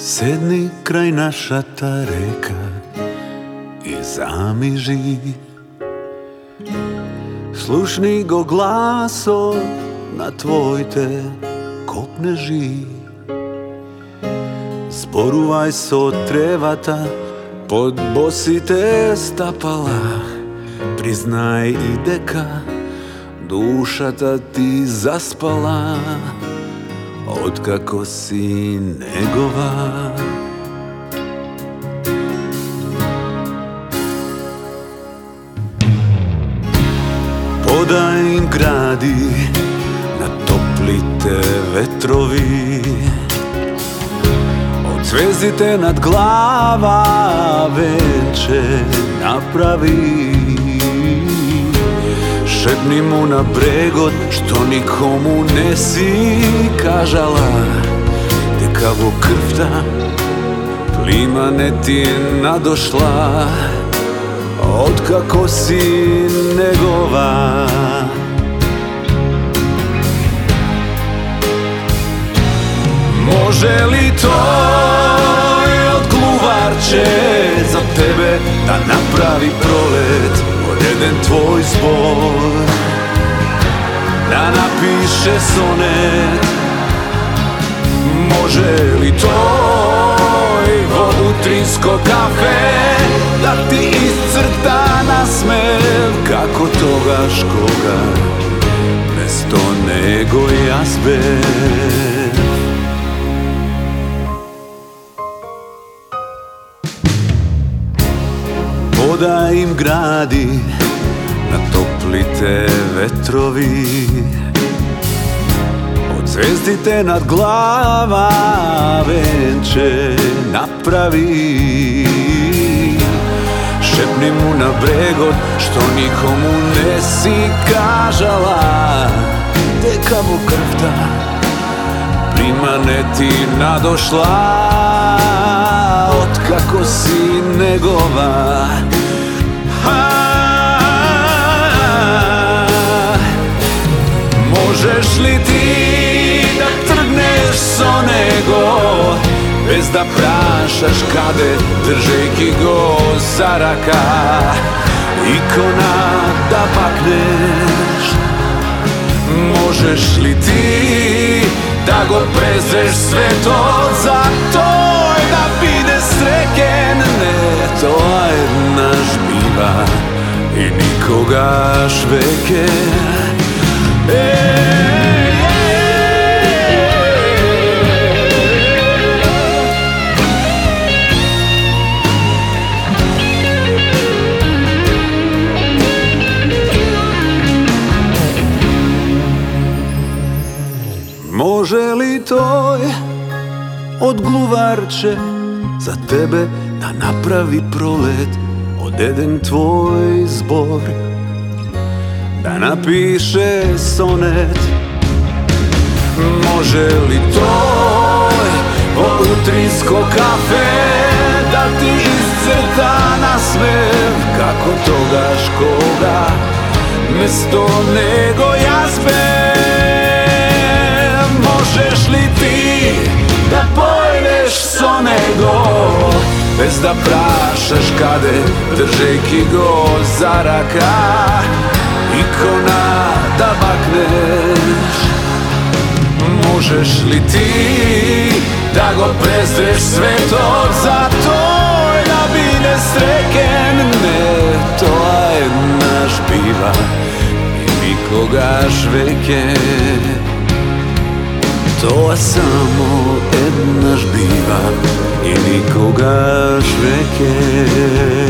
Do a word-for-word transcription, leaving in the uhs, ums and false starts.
Sedni kraj naša ta reka i zamiži, slušni go glaso na tvoj te kopneži. Zboruvaj so trevata pod bosite stapala, priznaj i deka duša ta ti zaspala, otkako si negova. Podaj im gradi, natoplite vetrovi, od zvezdite nad glava venče napravi. Šepni mu na bregot što nikomu ne si kažala, dekavo krvta plima ne ti nadošla, otkako si negova. Može li to od gluvarče za tebe da napravi prolet, odeden tvoj zbor, da napiše sonet? Može li to utrinsko kafe da ti iscrta nasmev, kako togaš koga mesto nego jazbev? Podaj im gradi, natoplite vetrovi, od zvezdite nad glava venče napravi. Šepni mu na bregot što nikomu ne si kažala, dekavo krvta plima ne ti nadošla, otkako si negova. Možeš li ti da trgneš so nego, bez da prašaš kade, držejki go za raka, ikona da bakneš? Možeš li ti da go prezreš sve to za to da bide sreken? Ne, to jedna žbiva i nikoga šveke. Može li toj od gluvarče za tebe da napravi prolet, odeden tvoj zbor, da napiše sonet? Može li toj od utrinsko kafe da ti iscrta nasmev, kako togaš koga mesto nego jazbe? Možeš li ti da pojdeš so nego, bez da prašaš kade, držejki go za raka, ikona da bakneš? Možeš li ti da go prezreš sve to za to da bide sreken? Ne, to jedna žbiva i nikoga šveke. To je samo jedna žbiva i nikoga šveke.